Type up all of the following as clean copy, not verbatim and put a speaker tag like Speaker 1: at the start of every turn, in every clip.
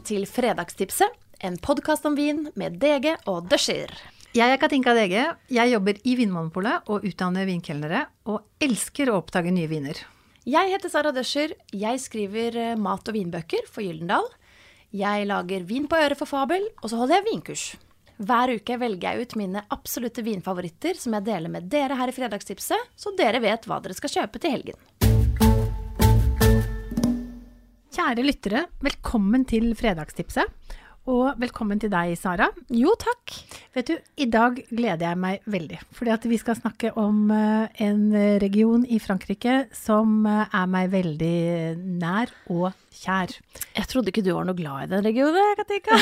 Speaker 1: til Fredagstipset, en podcast om vin med DG og Døscher.
Speaker 2: Jeg Katinka DG, jeg jobber i Vinmonopolet og utdanner vinkelnere, og elsker å oppdage nye viner.
Speaker 1: Jeg heter Sara Døscher, jeg skriver mat- og vinbøker for Gyldendal. Jeg lager vin på øret for Fabel, og så holder jeg vinkurs. Hver uke velger jeg ut mine absolutte vinfavoritter som jeg deler med dere her i Fredagstipset, så dere vet hva dere skal kjøpe til helgen.
Speaker 2: Kjære lyttere, velkommen til Fredagstipset, og velkommen til deg, Sara.
Speaker 1: Jo, takk.
Speaker 2: Vet du, i dag gleder jeg meg veldig, fordi at vi skal snakke om en region i Frankrike som er meg veldig nær og kjær.
Speaker 1: Jeg trodde ikke du var noe glad i den regionen, Katinka.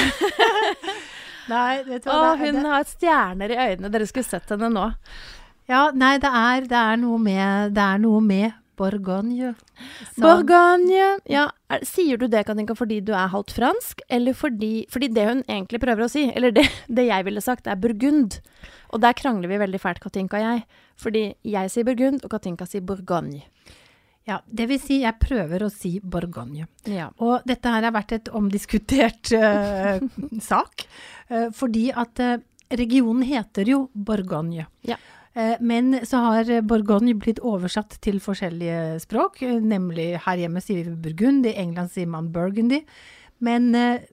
Speaker 2: Nei, vet du hva?
Speaker 1: Hun har stjerner i øynene, dere skulle sett henne nå.
Speaker 2: Ja, nei, det er noe med Bourgogne.
Speaker 1: Bourgogne, ja. Sier du det, Katinka, fordi du er halvt fransk, eller fordi det hun egentlig prøver å si, eller det jeg ville sagt, er Burgund. Og der krangler vi veldig fælt, Katinka og jeg, fordi jeg sier Burgund, og Katinka sier Bourgogne.
Speaker 2: Ja, det vil si, jeg prøver å si Bourgogne.
Speaker 1: Ja.
Speaker 2: Og dette her har vært et omdiskutert sak, fordi at regionen heter jo Bourgogne.
Speaker 1: Ja.
Speaker 2: Men så har Bourgogne blitt oversatt til forskjellige språk, nemlig her hjemme sier vi Burgund, i England sier man Burgundy. Men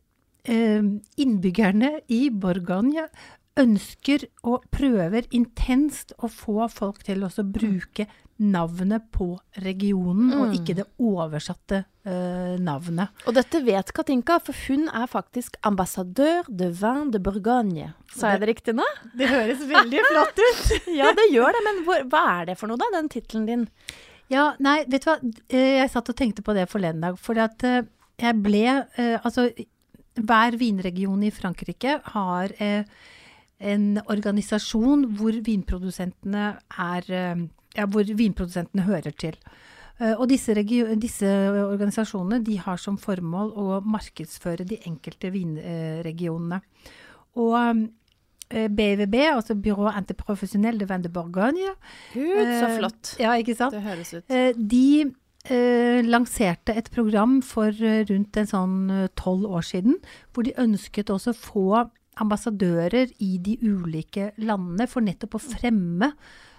Speaker 2: innbyggerne i Bourgogne ønsker og prøver intenst å få folk til å bruke navnet på regionen, og ikke det oversatte navnet.
Speaker 1: Og dette vet Katinka, for hun er faktisk ambassadør de vin de Bourgogne. Sa jeg det riktig nå?
Speaker 2: Det høres veldig flott ut.
Speaker 1: Ja, det gjør det, men hva er det for noe da, den titlen din?
Speaker 2: Ja, nei, vet du hva? Jeg satt og tenkte på det forleden dag, fordi at jeg ble, hver vinregion i Frankrike har en organisasjon hvor vinprodusentene hvor vinprodusentene hører til. Og disse organisasjonene, de har som formål å markedsføre de enkelte vinregionene. Og BVB, altså Bureau Interprofessionnel de Vin de Bourgogne.
Speaker 1: Gud, så flott.
Speaker 2: Ja, ikke sant?
Speaker 1: Det høres ut.
Speaker 2: De lanserte et program for rundt en sånn 12 år siden, hvor de ønsket også få ambassadører i de ulike landene for nettopp å fremme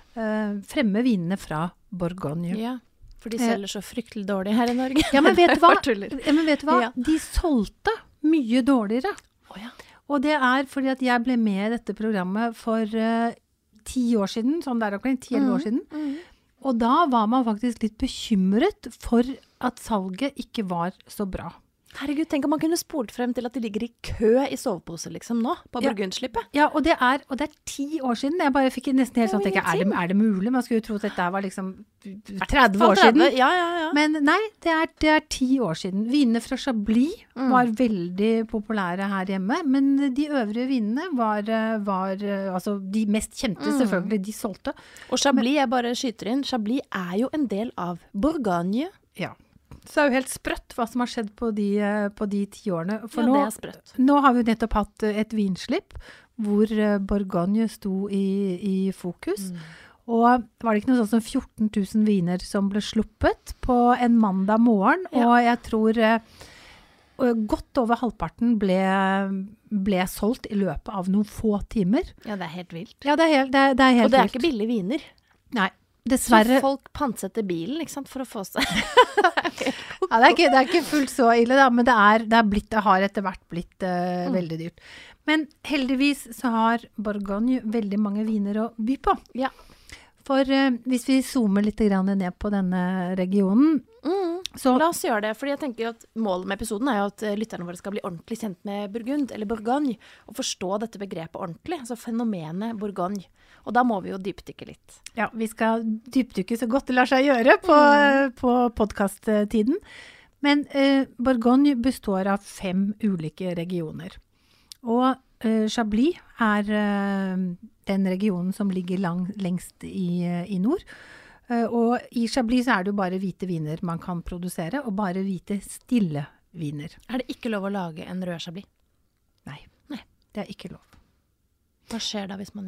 Speaker 2: vinene fra Bourgogne.
Speaker 1: Ja, for de selger så fryktelig dårlig her i Norge.
Speaker 2: Ja, men vet du hva?
Speaker 1: Ja.
Speaker 2: De solgte mye dårligere.
Speaker 1: Ja.
Speaker 2: Og det er fordi at jeg ble med i dette programmet for 10 år siden, sånn der omkring 10-11 år siden. Og da var man faktisk litt bekymret for at salget ikke var så bra.
Speaker 1: Herregud, tenk om man kunne spolt frem til at de ligger i kø i sovepose liksom nå, på Burgundslippet.
Speaker 2: Ja, og det er 10 år siden. Jeg bare fikk nesten helt sånn, er det mulig? Man skulle jo tro at dette var liksom 30 år siden.
Speaker 1: Ja.
Speaker 2: Men nei, det er 10 år siden. Vinene fra Chablis var veldig populære her hjemme, men de øvrige vinene var altså de mest kjente selvfølgelig, de solgte.
Speaker 1: Og Chablis, jeg bare skyter inn, Chablis er jo en del av Bourgogne.
Speaker 2: Ja. Så det er jo helt sprøtt hva som har skjedd på de 10 årene. For
Speaker 1: det er sprøtt.
Speaker 2: Nå har vi nettopp hatt et vinslipp hvor Bourgogne sto i fokus. Og var det ikke noe sånn som 14 000 viner som ble sluppet på en mandag morgen, og jeg tror godt over halvparten ble solgt i løpet av noen få timer.
Speaker 1: Ja, det er helt vilt.
Speaker 2: Ja, det er helt vilt.
Speaker 1: Og det er ikke billige viner.
Speaker 2: Nei. Dessverre.
Speaker 1: Så folk pantsetter bilen, ikke sant, for å få seg.
Speaker 2: Ja, det er ikke fullt så ille da, men det har etter hvert blitt veldig dyrt. Men heldigvis så har Bourgogne veldig mange viner å by på.
Speaker 1: Ja.
Speaker 2: For hvis vi zoomer litt grann ned på denne regionen, så
Speaker 1: la oss gjøre det, fordi jeg tenker at målet med episoden er jo at lytterne våre skal bli ordentlig kjent med Burgund, eller Bourgogne, og forstå dette begrepet ordentlig, altså fenomenet Bourgogne. Og da må vi jo dypdykke litt.
Speaker 2: Ja, vi skal dypdykke så godt det lar seg gjøre på podcasttiden. Men Bourgogne består av 5 ulike regioner. Og Chablis er den regionen som ligger lengst i nord. Og i Chablis så er det jo bare hvite viner man kan produsere, og bare hvite stille viner.
Speaker 1: Er det ikke lov å lage en rød Chablis?
Speaker 2: Nei, det er ikke lov.
Speaker 1: Hva skjer da hvis man gjør det?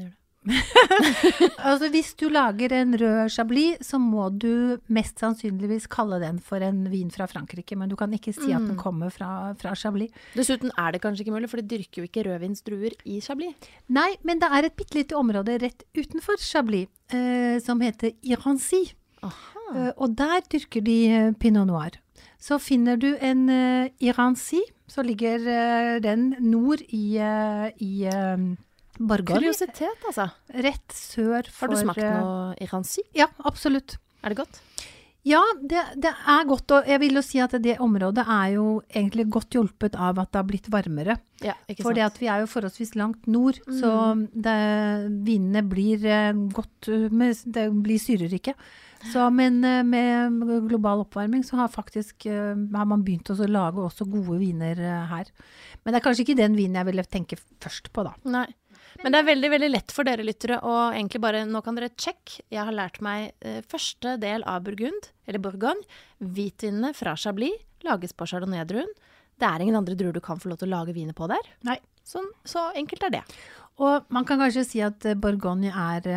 Speaker 2: Altså hvis du lager en rød Chablis, så må du mest sannsynligvis kalle den for en vin fra Frankrike, men du kan ikke si at den kommer fra Chablis.
Speaker 1: Dessuten det kanskje ikke mulig, for de dyrker jo ikke rødvinsdruer i Chablis.
Speaker 2: Nei, men det et bittelite område rett utenfor Chablis, som heter Irancy. Og der dyrker de Pinot Noir. Så finner du en Irancy, så ligger den nord i Bourgogne.
Speaker 1: Kuriositet, altså.
Speaker 2: Rett sør for...
Speaker 1: Har du smakt noe Irancy?
Speaker 2: Ja, absolutt.
Speaker 1: Det godt?
Speaker 2: Ja, det godt, og jeg vil jo si at det området jo egentlig godt hjulpet av at det har blitt varmere.
Speaker 1: Ja, ikke sant.
Speaker 2: Fordi at vi jo forholdsvis langt nord, så vinene blir godt, det blir syrerike. Så, men med global oppvarming så har man begynt å lage også gode viner her. Men det kanskje ikke den vinen jeg ville tenke først på da.
Speaker 1: Nei. Men det veldig, veldig lett for dere lyttere, og egentlig bare, nå kan dere sjekke. Jeg har lært meg første del av Bourgogne, hvitvinene fra Chablis, lages på Chardonnay-druen. Det ingen andre druer du kan få lov til å lage viner på der.
Speaker 2: Nei.
Speaker 1: Så enkelt det.
Speaker 2: Og man kan kanskje si at Bourgogne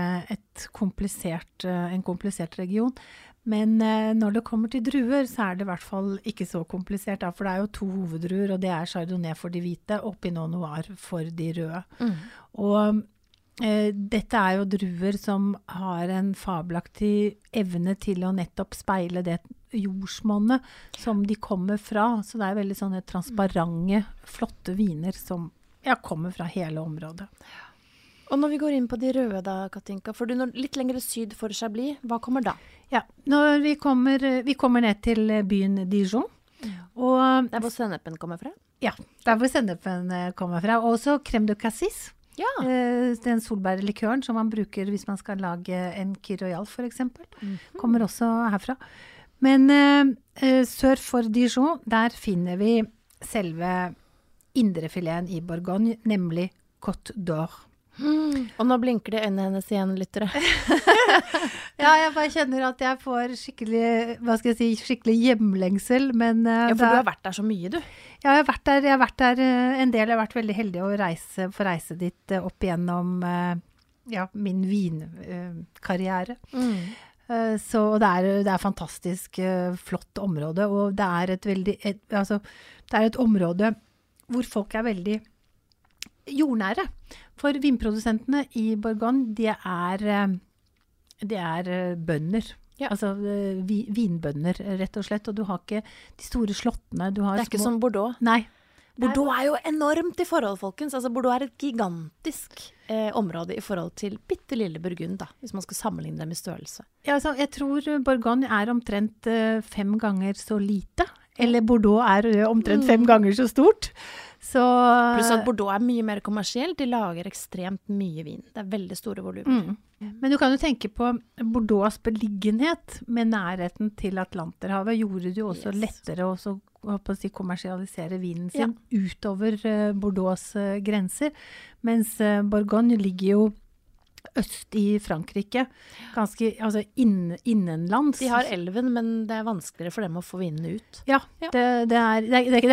Speaker 2: en komplisert region, men når det kommer til druer, så det I hvert fall ikke så komplisert, da, for det jo 2 hoveddruer, og det Chardonnay for de hvite, og Pinot Noir for de røde. Og dette jo druer som har en fabelaktig evne til å nettopp speile det jordsmonnet som de kommer fra, så det veldig sånne transparente, flotte viner som kommer fra hele området.
Speaker 1: Og når vi går inn på de røde da, Katinka, for du når litt lengre syd for Chablis, hva kommer da?
Speaker 2: Ja, når vi kommer ned til byen Dijon. Og
Speaker 1: det hvor sennepen kommer fra?
Speaker 2: Ja, det hvor sennepen kommer fra. Og også crème de cassis.
Speaker 1: Ja.
Speaker 2: Den solbærlikøren som man bruker hvis man skal lage en Kir Royal for eksempel, kommer også herfra. Men sør for Dijon, der finner vi selve indrefileten I Bourgogne, nemlig Côte d'Or.
Speaker 1: Og nå blinker det øynene hennes igjen, lyttere.
Speaker 2: Ja, jeg bare kjenner at jeg får skikkelig hjemlengsel, men...
Speaker 1: Ja, for du har vært der så mye, du.
Speaker 2: Ja, jeg har vært der en del. Jeg har vært veldig heldig å få reise dit opp igjennom min vinkarriere. Så det fantastisk flott område, og det et område hvor folk veldig jordnære. For vinprodusentene I Bourgogne, de bønder. Ja. Altså vinbønder, rett og slett. Og du har ikke de store slottene. Du har
Speaker 1: det ikke som Bordeaux.
Speaker 2: Nei.
Speaker 1: Bordeaux jo enormt I forhold, folkens. Altså, Bordeaux et gigantisk område I forhold til bittelille Burgund, da, hvis man skal sammenligne dem I størrelse.
Speaker 2: Ja, altså, jeg tror Bourgogne omtrent 5 ganger så lite. Eller Bordeaux omtrent 5 ganger så stort. Så,
Speaker 1: pluss at Bordeaux mye mer kommersielt. De lager ekstremt mye vin. Det veldig store volumer.
Speaker 2: Men du kan jo tenke på Bordeaux' beliggenhet med nærheten til Atlanterhavet gjorde det jo også lettere å kommersialisere vinen sin utover Bordeaux' grenser. Mens Bourgogne ligger jo øst I Frankrike, ganske innenlands.
Speaker 1: De har elven, men det vanskeligere for dem å få vinene ut.
Speaker 2: Ja, det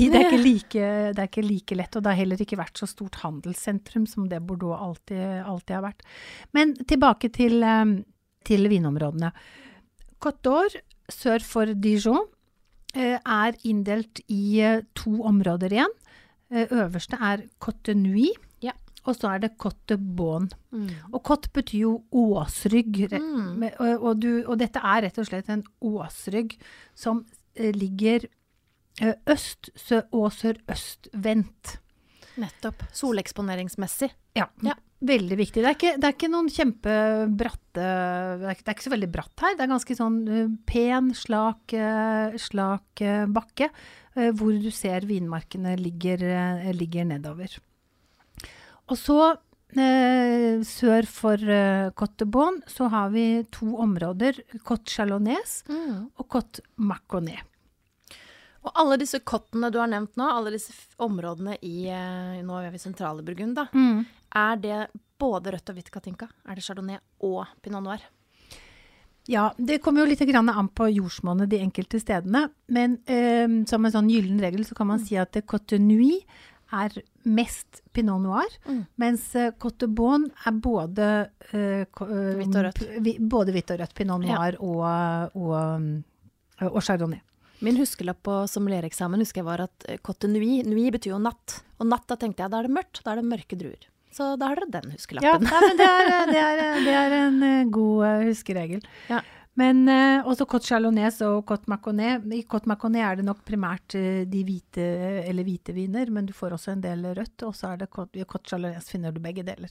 Speaker 2: ikke like lett, og det har heller ikke vært så stort handelssentrum som det Bordeaux alltid har vært. Men tilbake til vinområdene. Côte d'Or, sør for Dijon, inndelt I 2 områder igjen. Øverste Côte Nuit, og så det Côte de Beaune. Og Côte betyr jo åsrygg, og dette rett og slett en åsrygg som ligger øst og sørøstvendt.
Speaker 1: Nettopp, soleksponeringsmessig.
Speaker 2: Ja, veldig viktig. Det ikke noen kjempebratte, det ikke så veldig bratt her, det ganske sånn pen, slak bakke, hvor du ser vinmarkene ligger nedover. Og så sør for Côte de Beaune så har vi 2 områder, Côte Chalonnaise og Côte Mâconnais.
Speaker 1: Og alle disse kottene du har nevnt nå, alle disse områdene nå vi sentrale Burgund da, det både rødt og hvitt, Katinka? Det Chardonnay og Pinot Noir?
Speaker 2: Ja, det kommer jo litt grann an på jordsmonnet de enkelte stedene, men som en sånn gyllen regel så kan man si at Côte Nuit mest Pinot Noir, mens Côte de Beaune både
Speaker 1: Hvitt og rødt.
Speaker 2: Både hvitt og rødt Pinot Noir og Chardonnay.
Speaker 1: Min huskelapp på sommeliereksamen husker jeg var at Côte Nuit, nuit betyr jo natt. Og natt, da tenkte jeg, da det mørkt, da det mørke druer. Så da har dere den huskelappen.
Speaker 2: Ja, men det er en god huskeregel.
Speaker 1: Ja.
Speaker 2: Men også Côte Chalonnaise og Côte Mâconnais. I Côte Mâconnais det nok primært de hvite viner, men du får også en del rødt, og så det Côte Chalonnaise finner du begge deler.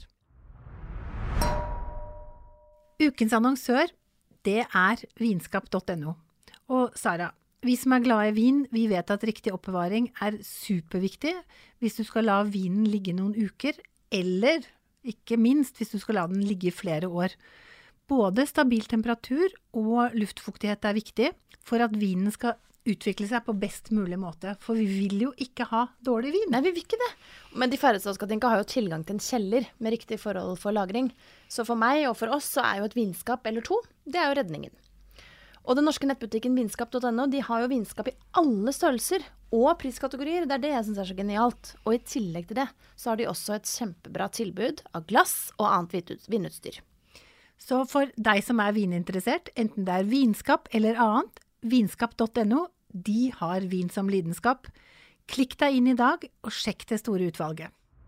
Speaker 2: Ukens annonsør, det vinskap.no. Og Sara, vi som glad i vin, vi vet at riktig oppbevaring superviktig hvis du skal la vinen ligge noen uker, eller ikke minst hvis du skal la den ligge i flere år. Både stabil temperatur og luftfuktighet viktig for at vinen skal utvikle seg på best mulig måte. For vi vil jo ikke ha dårlig vin.
Speaker 1: Nei, vi vil ikke det. Men de færreste av oss har jo tilgang til en kjeller med riktig forhold for lagring. Så for meg og for oss så jo et vinskap eller to, det jo redningen. Og den norske nettbutikken vinskap.no, de har jo vinskap i alle størrelser og priskategorier. Det det jeg synes så genialt. Og i tillegg til det, så har de også et kjempebra tilbud av glass og annet vinutstyr.
Speaker 2: Så for deg som vininteressert, enten det vinskap eller annet, vinskap.no, de har vin som lidenskap. Klikk deg inn i dag og sjekk det store utvalget.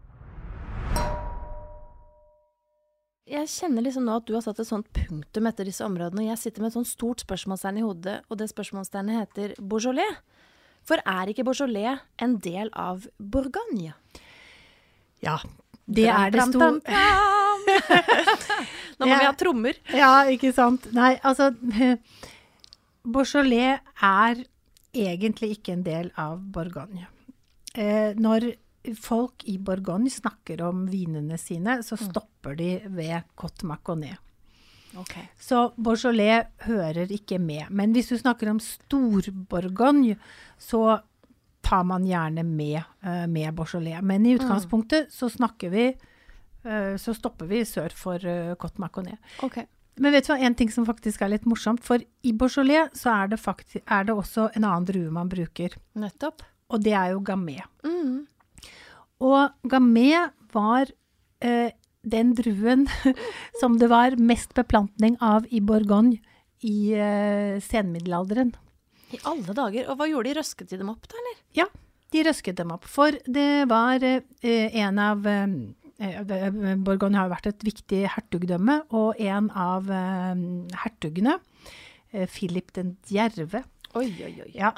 Speaker 1: Jeg kjenner liksom nå at du har satt et sånt punktum etter disse områdene, og jeg sitter med et sånt stort spørsmålstegn i hodet, og det spørsmålstegnet heter Beaujolais. For ikke Beaujolais en del av Bourgogne?
Speaker 2: Ja, det det store.
Speaker 1: Nå må vi ha trommer.
Speaker 2: Ja, ikke sant. Nei, altså, Beaujolais egentlig ikke en del av Bourgogne. Når folk i Bourgogne snakker om vinene sine, så stopper de ved Côte Mâconnais.
Speaker 1: Okay.
Speaker 2: Så Beaujolais hører ikke med. Men hvis du snakker om Stor-Bourgogne, så tar man gjerne med Beaujolais. Men i utgangspunktet så så stopper vi sør for Côte Mâconnais.
Speaker 1: Okay.
Speaker 2: Men vet du hva, en ting som faktisk litt morsomt, for i Beaujolais så det også en annen drue man bruker.
Speaker 1: Nettopp.
Speaker 2: Og det jo Gamay. Og Gamay var den druen som det var mest beplantning av i Bourgogne i senmiddelalderen.
Speaker 1: I alle dager. Og hva gjorde de? Røsket de dem opp da, eller?
Speaker 2: Ja, de røsket dem opp. For det var en av Bourgogne har vært et viktig hertugdømme, og en av hertugene, Philip den Djerve.
Speaker 1: Oi.
Speaker 2: Ja.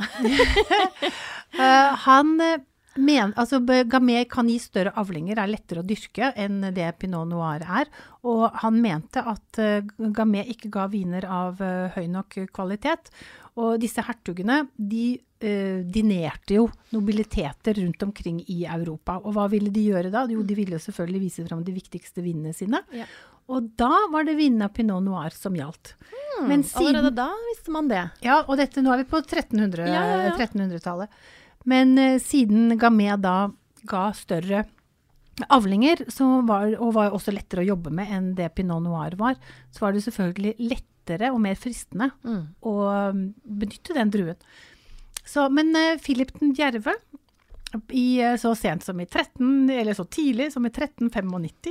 Speaker 2: Gamay kan gi større avlinger, lettere å dyrke enn det Pinot Noir og han mente at Gamay ikke ga viner av høy nok kvalitet, og disse hertugene, de dinerte jo nobiliteter rundt omkring i Europa, og hva ville de gjøre da? Jo, de ville jo selvfølgelig vise frem de viktigste vinene sine, og da var det vinene av Pinot Noir som gjaldt. Men
Speaker 1: allerede da visste man det?
Speaker 2: Ja, og nå vi på 1300-tallet. Men siden Gamay da ga større avlinger, og var også lettere å jobbe med enn det Pinot Noir var, så var det selvfølgelig lettere og mer fristende å benytte den druen. Men Philip den Djerve, så sent som eller så tidlig som i 1395,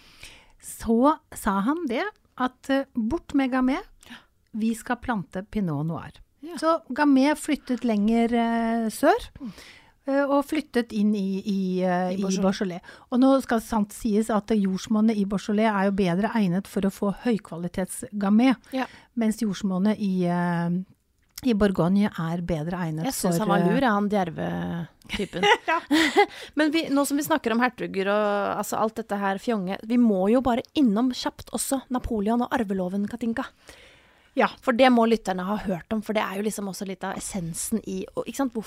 Speaker 2: så sa han det at bort med Gamay, vi skal plante Pinot Noir. Ja. Så Gamay flyttet lenger sør, og flyttet inn i Beaujolais. Og nå skal sant sies at jordsmonnet i Beaujolais jo bedre egnet for å få høykvalitets Gamay, mens jordsmonnet i Bourgogne bedre egnet for...
Speaker 1: Jeg synes han var lur, han Djerve-typen. Men nå som vi snakker om hertuger og altså alt dette her fjonge, vi må jo bare innom kjapt også Napoleon og arveloven, Katinka. Ja, for det må lytterne ha hørt om, for det jo liksom også litt av essensen i, og, ikke sant?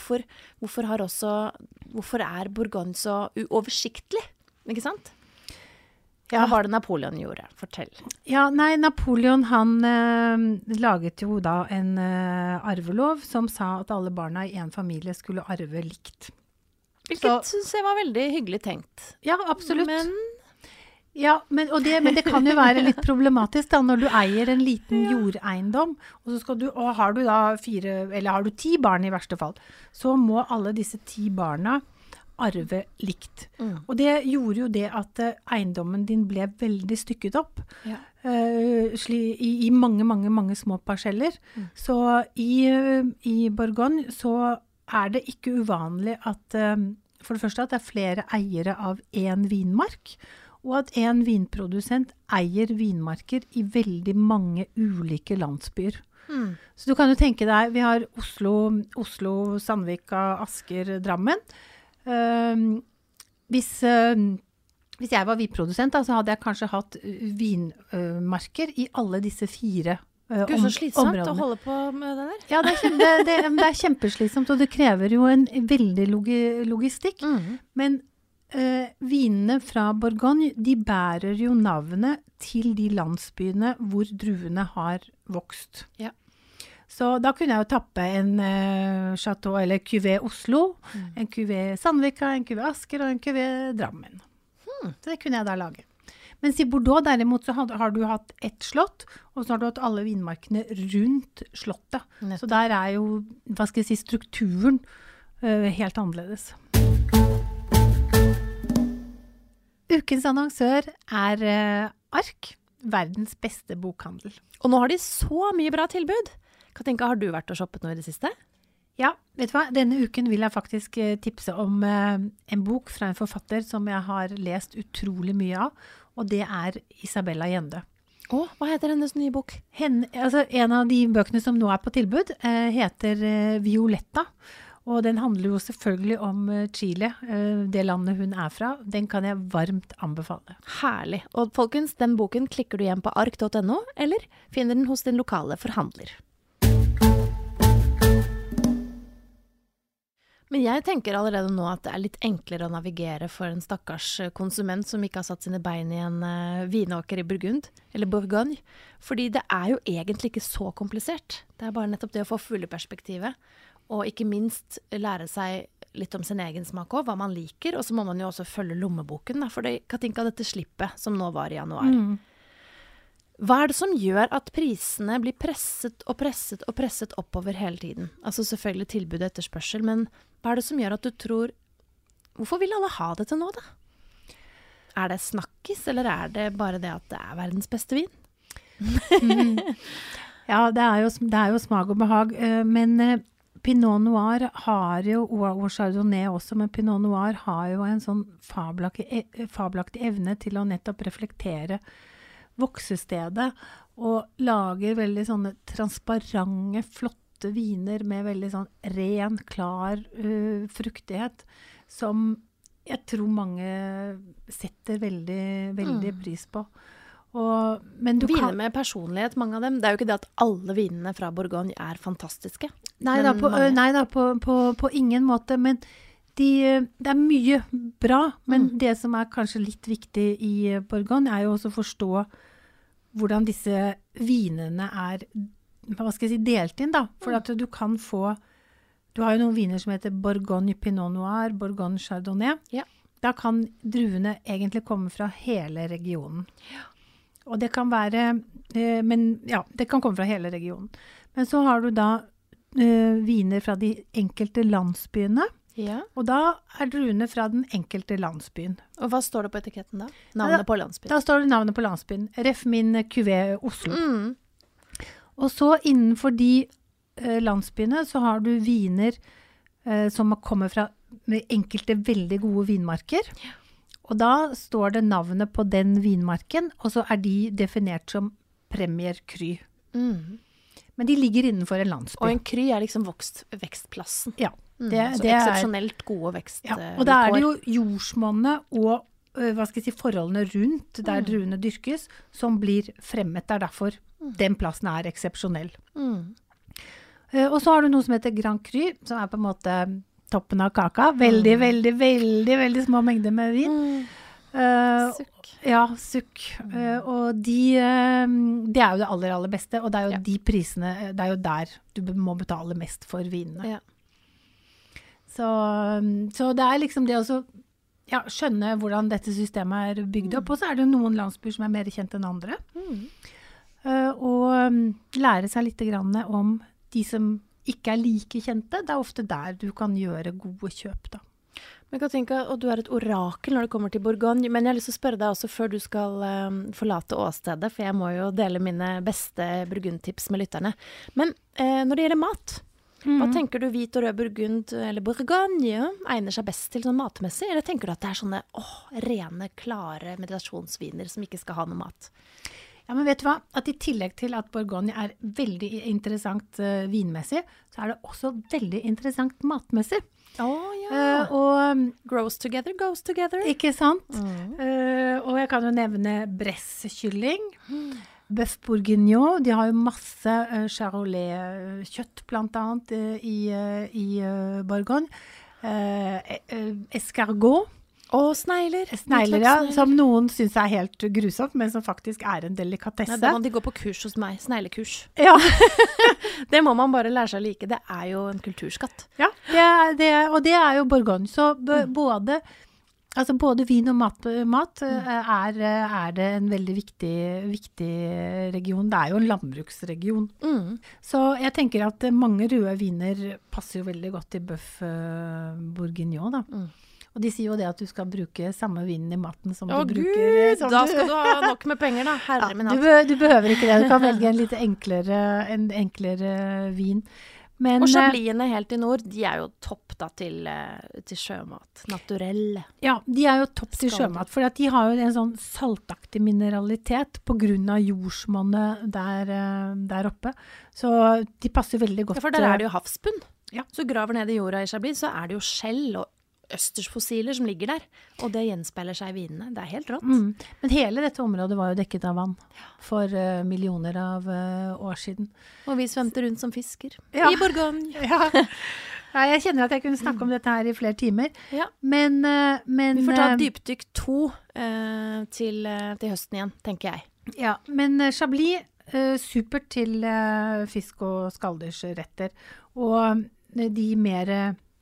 Speaker 1: Hvorfor Bourgogne så uoversiktlig, ikke sant? Hva var det Napoleon gjorde? Fortell. Ja,
Speaker 2: Napoleon han laget jo da en arvelov som sa at alle barna i en familie skulle arve likt.
Speaker 1: Hvilket synes jeg var veldig hyggelig tenkt.
Speaker 2: Ja, absolutt. Men det kan jo være litt problematisk da, når du eier en liten jordeiendom, og har du da 10 barn i verste fall, så må alle disse 10 barna arve likt. Og det gjorde jo det at eiendommen din ble veldig stykket opp.
Speaker 1: Ja.
Speaker 2: I mange, mange, mange små parseller. Så i Bourgogne så det ikke uvanlig at for det første at det flere eiere av en vinmark, og at en vinprodusent eier vinmarker i veldig mange ulike landsbyer. Så du kan jo tenke deg, vi har Oslo, Sandvika, Asker, Drammen. Hvis jeg var vinprodusent, da, så hadde jeg kanskje hatt vinmarker i alle disse 4 områdene.
Speaker 1: Gud, så slitsomt å holde på med det der.
Speaker 2: Ja, det kjempeslitsomt, og det krever jo en veldig logistikk. Men vinene fra Bourgogne, de bærer jo navnet til de landsbyene hvor druene har vokst.
Speaker 1: Ja.
Speaker 2: Så da kunne jeg jo tappe en chateau eller cuvée Oslo, en cuvée Sandvika, en cuvée Asker og en cuvée Drammen. Så det kunne jeg da lage. Mens i Bordeaux derimot så har du hatt ett slott, og så har du hatt alle vinmarkene rundt slottet. Så der jo, hva skal jeg si, strukturen helt annerledes. Ukens annonsør Ark, verdens beste bokhandel.
Speaker 1: Og nå har de så mye bra tilbud. Katinka, har du vært og shoppet nå i det siste?
Speaker 2: Ja, vet du hva? Denne uken vil jeg faktisk tipse om en bok fra en forfatter som jeg har lest utrolig mye av, og det Isabella Allende.
Speaker 1: Hva heter hennes nye bok?
Speaker 2: En av de bøkene som nå på tilbud heter Violetta, og den handler jo selvfølgelig om Chile, det landet hun fra. Den kan jeg varmt anbefale.
Speaker 1: Herlig. Og folkens, den boken klikker du hjem på ark.no, eller finner den hos din lokale forhandler. Men jeg tenker allerede nå at det litt enklere å navigere for en stakkars konsument som ikke har satt sine bein i en vinåker i Burgund, eller Bourgogne. Fordi det jo egentlig ikke så komplisert. Det bare nettopp det å få fugleperspektivet. Og ikke minst lære seg litt om sin egen smak også, hva man liker. Og så må man jo også følge lommeboken, da, for Katinka, dette slippet som nå var i januar. Hva det som gjør at prisene blir presset og presset og presset oppover hele tiden? Altså selvfølgelig tilbud og etterspørsel, men hva det som gjør at du tror, hvorfor vil alle ha det til nå da? Det snakkis, eller det bare det at det verdens beste vin?
Speaker 2: Ja, det jo smak og behag, men Pinot Noir har jo, og Chardonnay også, men Pinot Noir har jo en sånn fabelaktig evne til å nettopp reflektere voksestedet, og lager veldig sånne transparente, flotte viner med veldig sånn ren, klar fruktighet, som jeg tror mange setter veldig, veldig pris på. Men viner
Speaker 1: med personlighet, mange av dem. Det jo ikke det at alle vinene fra Bourgogne fantastiske.
Speaker 2: Nei da, på ingen måte, men det mye bra, men det som kanskje litt viktig i Bourgogne jo også å forstå hvordan disse vinene hva skal jeg si, delt inn da, for at du kan få, du har jo noen viner som heter Bourgogne Pinot Noir, Bourgogne Chardonnay. Ja. Da kan druene egentlig komme fra hele regionen. Ja. Og det kan være, men ja, det kan komme fra hele regionen. Men så har du da viner fra de enkelte landsbyene, og da druene fra den enkelte landsbyen.
Speaker 1: Og hva står det på etiketten da? Navnet på landsbyen?
Speaker 2: Da står det navnet på landsbyen. Ref min cuvée Oslo. Og så innenfor de landsbyene så har du viner som kommer fra med enkelte veldig gode vinmarker. Ja. Og da står det navnet på den vinmarken, og så de definert som Premier Cru. Men de ligger innenfor en landsby.
Speaker 1: Og en cru liksom vekstplassen.
Speaker 2: Ja.
Speaker 1: Så eksepsjonelt gode vekstvilkår.
Speaker 2: Ja, og da det jo jordsmonnet og hva skal jeg si, forholdene rundt der druene dyrkes, som blir fremmet. Det derfor den plassen eksepsjonell. Og så har du noe som heter Grand Cru, som på en måte toppen av kaka. Veldig, veldig, veldig, veldig små mengder med vin.
Speaker 1: Sukk.
Speaker 2: Ja, sukk. Og det jo det aller, aller beste, og det jo de prisene, det jo der du må betale mest for vinene. Ja. Så det liksom det å skjønne hvordan dette systemet bygd opp, og så det jo noen landsbyer som mer kjent enn andre. Og lære seg litt grann om de som ikke like kjente. Det ofte der du kan gjøre gode kjøp da.
Speaker 1: Men jeg kan tenke, og du er et orakel når det kommer til Bourgogne, men jeg har lyst til å spørre deg også før du skal forlate åstedet, for jeg må jo dele mine beste burgundtips med lytterne. Men når det gjelder mat, hva tenker du hvit og rød burgund eller Bourgogne egner seg best til sånn matmessig? Eller tenker du at det er sånne rene, klare meditasjonsviner som ikke skal ha noe mat?
Speaker 2: Ja, men vet du hva? At i tillegg til at Bourgogne er veldig interessant vinmessig, så er det også veldig interessant matmessig.
Speaker 1: Og grows together, goes together.
Speaker 2: Ikke sant? Og jeg kan jo nevne Bresse-kylling, Bœuf bourguignon, de har jo masse charolais-kjøtt blant annet i Bourgogne. Escargot.
Speaker 1: Og snegler.
Speaker 2: Snegler, ja, som noen synes er helt grusomt, men som faktisk er en delikatesse.
Speaker 1: Ja, da må de gå på kurs hos meg, sneglekurs.
Speaker 2: Ja.
Speaker 1: Det må man bare lære seg å like, det er jo en kulturskatt.
Speaker 2: Ja, og det er jo Bourgogne, så både vin og mat er det en veldig viktig region. Det er jo en landbruksregion. Så jeg tenker at mange røde viner passer jo veldig godt til Bœuf bourguignon da. Og de sier jo det at du skal bruke samme vinen i maten som du bruker.
Speaker 1: Da skal du ha nok med penger da, herre min hatt.
Speaker 2: Du behøver ikke det, du kan velge en litt enklere vin. Men,
Speaker 1: og chabliene helt i nord, de er jo topp da til sjømat, naturelle.
Speaker 2: Ja, de er jo topp til sjømat, for de har jo en sånn saltaktig mineralitet på grunn av jordsmonnet der oppe. Så de passer veldig godt.
Speaker 1: Ja, for der er det jo havsbunn.
Speaker 2: Ja.
Speaker 1: Så graver ned i jorda i Chablis, så er det jo skjell og østersfossiler som ligger der, og det gjenspeiler seg i vinene. Det er helt rått.
Speaker 2: Men hele dette området var jo dekket av vann for millioner av år siden.
Speaker 1: Og vi svømte rundt som fisker i Bourgogne.
Speaker 2: Ja, jeg kjenner at jeg kunne snakke om dette her i flere timer.
Speaker 1: Ja.
Speaker 2: Men
Speaker 1: vi får ta dypdykk 2 til høsten igjen, tenker jeg.
Speaker 2: Ja, men Chablis, supert til fisk- og skaldyrsretter. Og de mer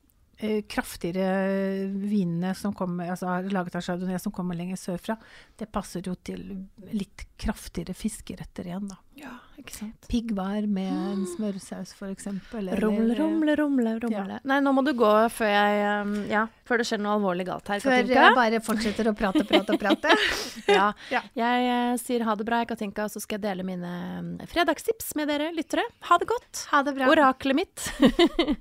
Speaker 2: kraftigere vinene som kommer, altså laget av Chardonnay som kommer lenger sørfra, det passer jo til litt kraftigere fiskeretter igjen da.
Speaker 1: Ja, ikke sant?
Speaker 2: Piggvar med en smørsaus for eksempel.
Speaker 1: Rumle. Ja. Nei, nå må du gå før før det skjer noe alvorlig galt her,
Speaker 2: Katinka. Før jeg bare fortsetter å prate.
Speaker 1: Ja. Jeg sier ha det bra, Katinka, så skal jeg dele mine fredagstips med dere lyttere. Ha det godt.
Speaker 2: Ha det bra.
Speaker 1: Oraklet mitt.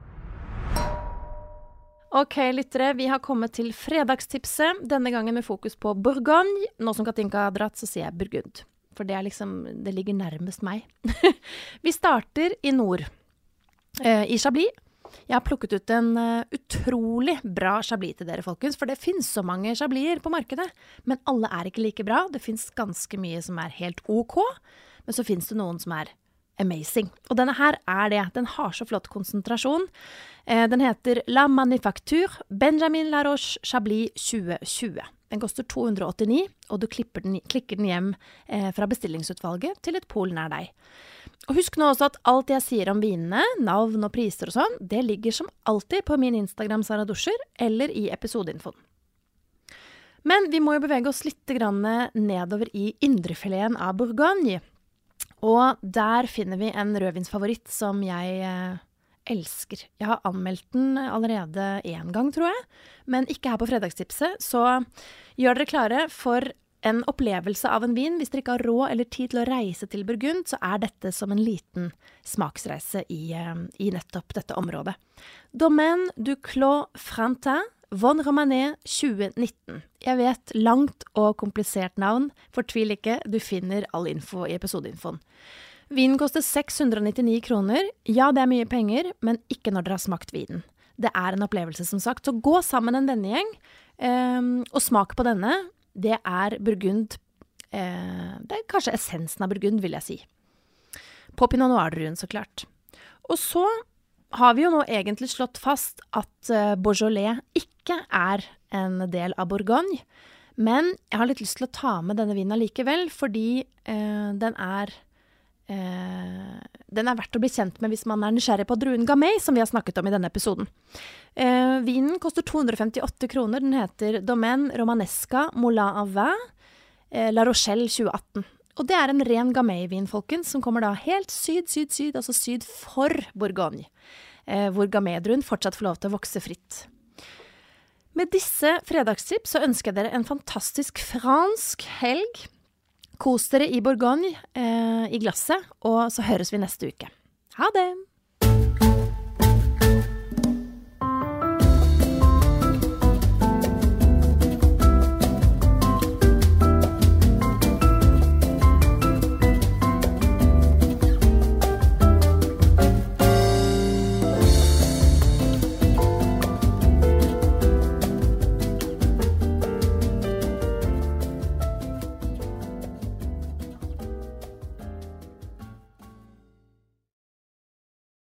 Speaker 1: Ok, lyttere, vi har kommet til fredagstipset, denne gangen med fokus på Bourgogne. Nå som Katinka har dratt, så sier jeg Burgund. For det ligger nærmest meg. Vi starter i nord, i Chablis. Jeg har plukket ut en utrolig bra Chablis til dere, folkens, for det finnes så mange Chabliser på markedet. Men alle er ikke like bra. Det finnes ganske mye som er helt ok, men så finnes det noen som er amazing. Og denne her er det. Den har så flott konsentrasjon. Den heter La Manufacture Benjamin Laroche Chablis 2020. Den koster 289, og du klikker den hjem fra bestillingsutvalget til et pol nær deg. Og husk nå også at alt jeg sier om vinene, navn og priser og sånn, det ligger som alltid på min Instagram Sara Duscher, eller i episodeinfoen. Men vi må jo bevege oss litt nedover i indrefileten av Bourgogne. Og der finner vi en rødvinsfavoritt som jeg elsker. Jeg har anmeldt den allerede 1 gang, tror jeg, men ikke her på fredagstipset. Så gjør dere klare for en opplevelse av en vin. Hvis dere ikke har råd eller tid til å reise til Burgund, så er dette som en liten smaksreise i nettopp dette området. Domaine du Clos Frantin, Von Romanée 2019. Jeg vet, langt og komplisert navn. Fortvil ikke, du finner all info i episodeinfoen. Vinen koster 699 kroner. Ja, det er mye penger, men ikke når dere har smakt vinen. Det er en opplevelse, som sagt. Så gå sammen en vennegjeng, og smak på denne. Det er Burgund. Det er kanskje essensen av Burgund, vil jeg si. På Pinot Noir-druen, så klart. Og så har vi jo nå egentlig slått fast at Beaujolais ikke er en del av Bourgogne, men jeg har litt lyst til å ta med denne vinen likevel, fordi den er verdt å bli kjent med hvis man er nysgjerrig på druen Gamay, som vi har snakket om i denne episoden. Vinen koster 258 kroner, den heter Domaine Romanesca Moulin à Vin, La Rochelle 2018. Og det er en ren Gamay-vin, folkens, som kommer da helt syd, altså syd for Bourgogne, hvor Gamay-druen fortsatt får lov til å vokse fritt. Med disse fredagstips så ønsker jeg dere en fantastisk fransk helg. Kos dere i Bourgogne i glasset, og så høres vi neste uke. Ha det!